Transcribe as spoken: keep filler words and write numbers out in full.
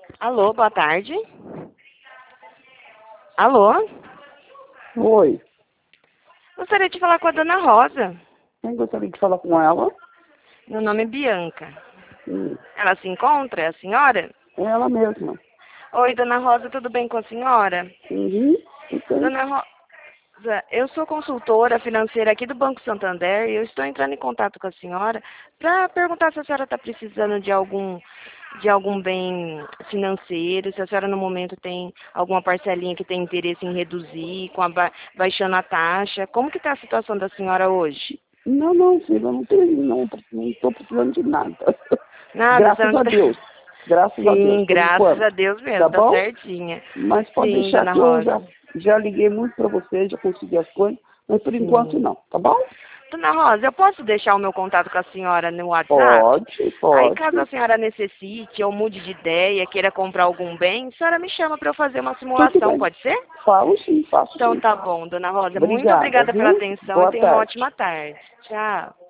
Alô, boa tarde. Alô? Oi. Gostaria de falar com a dona Rosa. Quem gostaria de falar com ela? Meu nome é Bianca. Hum, Ela se encontra, é a senhora? é ela mesma. Oi, dona Rosa, tudo bem com a senhora? Uhum. Ok. Dona Rosa, eu sou consultora financeira aqui do Banco Santander e eu estou entrando em contato com a senhora para perguntar se a senhora está precisando de algum, de algum bem financeiro, se a senhora no momento tem alguma parcelinha que tem interesse em reduzir, com a ba baixando a taxa. Como que está a situação da senhora hoje? Não, não, filha, eu não tenho, não, não estou precisando de nada. Nada, a Graças senhora a não tá... Deus. Graças a Deus, Sim, por graças enquanto. a Deus Tá mesmo, tá bom? certinha. Mas pode Sim, deixar dona que eu já, Rosa. já liguei muito para você, já consegui as coisas, mas por enquanto Sim. não, tá bom? Dona Rosa, eu posso deixar o meu contato com a senhora no WhatsApp? Pode, Aí, caso a pode. senhora necessite ou mude de ideia, queira comprar algum bem, a senhora me chama para eu fazer uma Tudo simulação, bem. pode ser? Falo sim, faço Então sim. tá bom, dona Rosa. Muito Obrigada, obrigada pela viu? atenção e Boa tenha uma tarde. ótima tarde. Tchau.